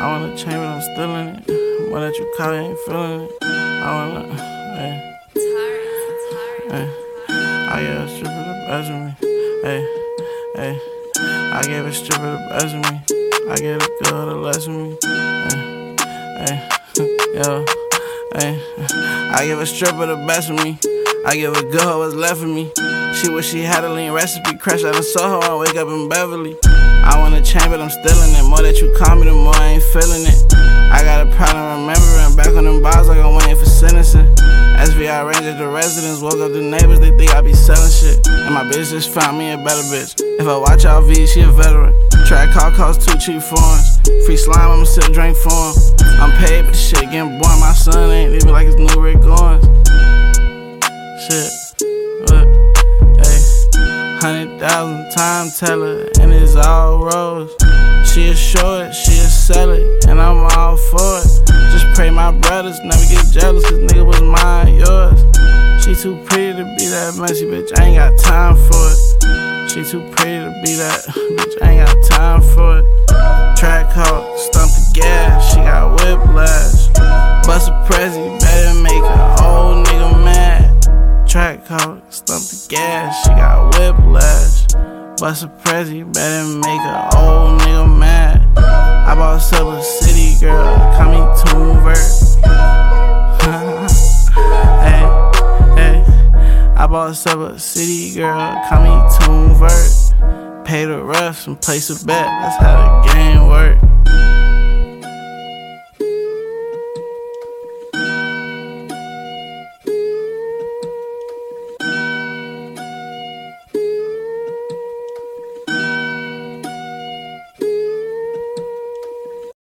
I wanna change, but I'm still in it. More that you call, you ain't feeling it. I wanna, hey. I gave a stripper the best of me. Hey. I gave a stripper the best of me. I gave a girl the less of me. Yo. I give a stripper the best of me. I give a girl what's left of me. She wish she had a lean recipe. Crash out of Soho, I wake up in Beverly. I wanna change, but I'm still in it. More that you call me, the more I ain't feeling it. I got a problem remembering back on them bars like I'm waiting for sentencing. SVI Rangers, the residents, woke up the neighbors, they think I be selling shit. And my bitch just found me a better bitch. If I watch out V, she a veteran. Track car cost 2 cheap foreigns. Free slime, I'ma sip drink for him. I'm paid, but the shit getting born. My son ain't leaving like it's new Rick Owens. Shit, what? Hey, 100,000 time teller, and it's all rose. She'll show it, she'll sell it, and I'm all for it. Just pray my brothers never get jealous, cause nigga was mine, yours. She too pretty to be that messy, bitch, I ain't got time for it. She too pretty to be that, bitch, I ain't got time for it. Track hawk, stump the gas, she got whiplash. Bust a Prezi, better make a old nigga mad. Track hawk, stump the gas, she got whiplash. Bust a Prezi, better make a old nigga mad. I bought Silver City, girl, call me Toonvert. Hey, I bought Silver City, girl, call me Toonvert. Pay the refs and place a bet, that's how the game work.